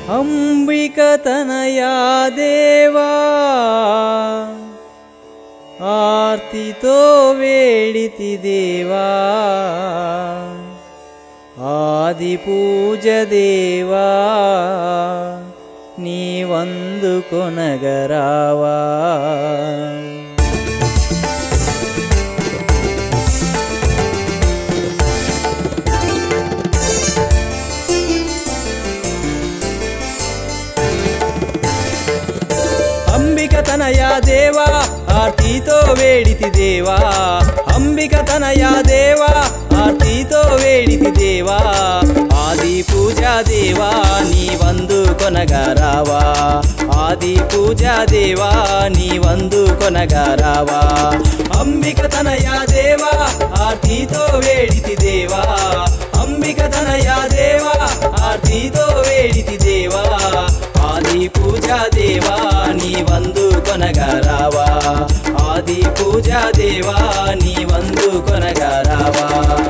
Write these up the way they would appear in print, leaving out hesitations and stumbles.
అంబిక తనయా దేవా ఆర్తితో వేడితి దేవా ఆది పూజ దేవా నీవందుకొనగరావా అంబిక తనయా దేవా ఆర్తితో వేడితి దేవా అంబిక తనయా దేవా ఆర్తితో వేడితి దేవా ఆది పూజా దేవా నీవందుకొనగరావా ఆది పూజా దేవా నీవందుకొనగరావా అంబిక తనయా దేవా ఆర్తితో వేడితి దేవా అంబిక తనయా దేవా ఆర్తితో వేడితి దేవా ఆది పూజా దేవా నీవందుకొనగరావా ఆది పూజా దేవా నీవందుకొనగరావా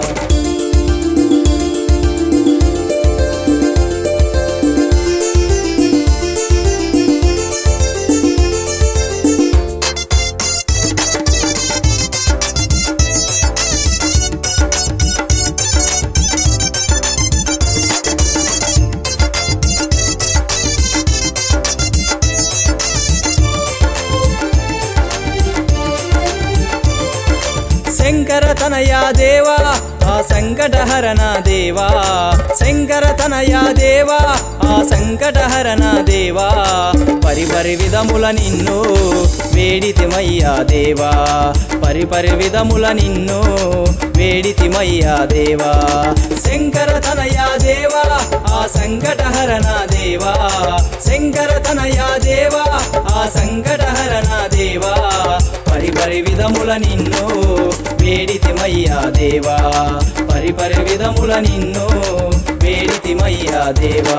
శంకర తనయా దేవా ఆ సంకటహరణ దేవా శంకర తనయా దేవా ఆ సంకటహరణ దేవా పరిపరి విధముల నిన్ను వేడితిమయ్యా దేవా పరిపరి విధముల నిన్ను వేడితిమయ్యా దేవా శంకర తనయా దేవా ఆ సంకటహరణ దేవా శంకర తనయా దేవా ఆ సంకటహరణ దేవా పరిపరి విధముల నిన్ను వేడితిమయ్యా దేవా పరిపరి విధముల నిన్ను వేడితిమయ్యా దేవా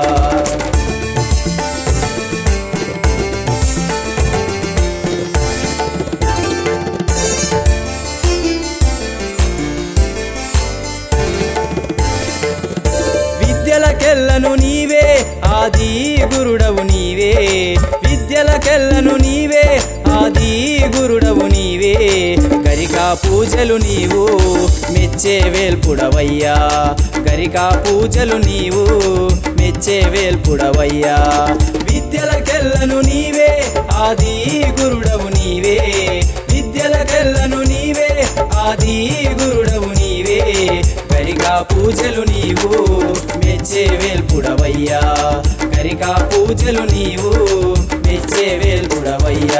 విద్యలకెల్లను నీవే ఆది గురుడవు నీవే విద్యలకెల్లను నీవే ఆది గురుడవు నీవే గరికా పూజలు నీవు మెచ్చే వేల్పుడవయ్యా గరికా పూజలు నీవు మెచ్చే వేల్పుడవయ్యా విద్యలకెల్లను నీవే ఆది గురుడవు నీవే విద్యలకెల్లను నీవే ఆది గురుడవు నీవే గరికా పూజలు నీవు మెచ్చే వేల్పుడవయ్యా గరికా పూజలు నీవు మెచ్చే వేల్పుడవయ్యా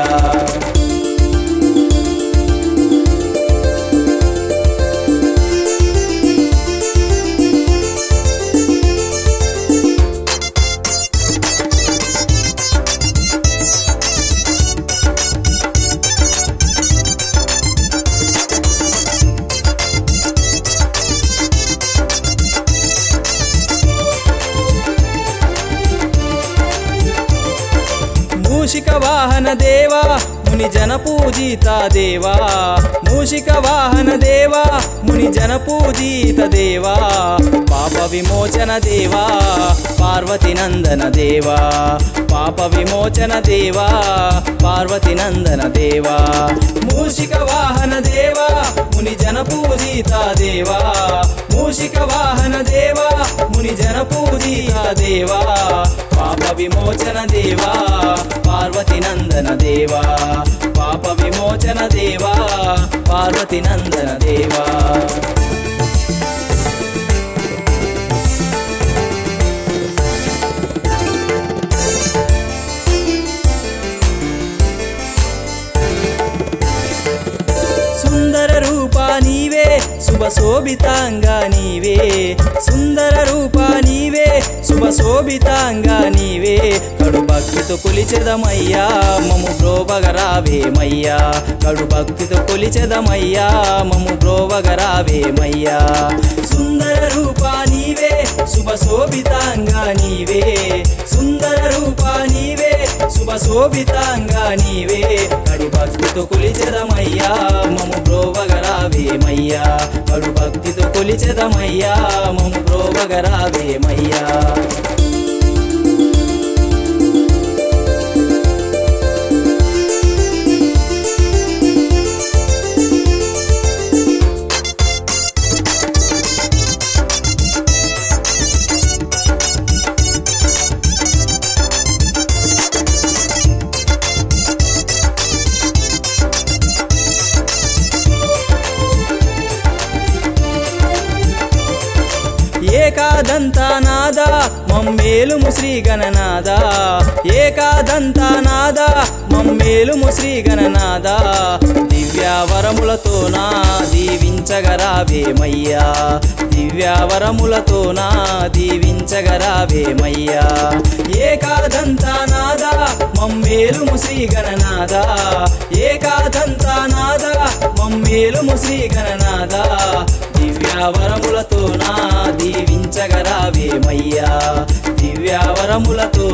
మూషిక వాహన దేవా ముని జన పూజిత దేవా మూషిక వాహన దేవా ముని జన పూజిత దేవా పాప విమోచన దేవా పార్వతి నందన దేవా పాప విమోచన దేవా పార్వతి నందన దేవా మూషిక వాహన దేవా ముని జన పూజిత దేవా మూషిక వాహన దేవా ముని జన పూజిత దేవా పాప విమోచన దేవా పార్వతి నందన దేవా పాప విమోచన దేవా పార్వతి నందన దేవా సుందర రూపా నీవే శుభ శోభితాంగా నీవే సుందర రూపా నీవే శుభ శోభితాంగా నీవే కడు భక్తితో కొలిచెదమయ్యా మము బ్రోవగరావేమయ్యా కడు భక్తితో కొలిచెదమయ్యా మము బ్రోవగరావేమయ్యా సుందర రూపా నీవే శుభ శోభితాంగా నీవే సుందర రూపా నీవే శుభ శోభితాంగా నీవే కడు భక్తితో కొలిచెదమయ్యా మము బ్రోవగరావేమయ్యా కడు భక్తితో కొలిచెదమయ్యా మము బ్రోవగరావేమయ్యా ఏకాదంతానాద మమ్మేలుము శ్రీ గణనాద ఏకాదంతానాద మమ్మేలుము శ్రీ గణనాద దివ్యావరములతోనా దీవించగరావేమయ్యా దివ్యావరములతోనా దీవించగరావేమయ్యా ఏకాదంతానాద మమ్మేలుము శ్రీ గణనాద ఏకాదంతానాద మమ్మేలుము శ్రీ గణనాద దివ్యావరములతోనా దీవించగరావేమయ్యా దివ్యావరములతో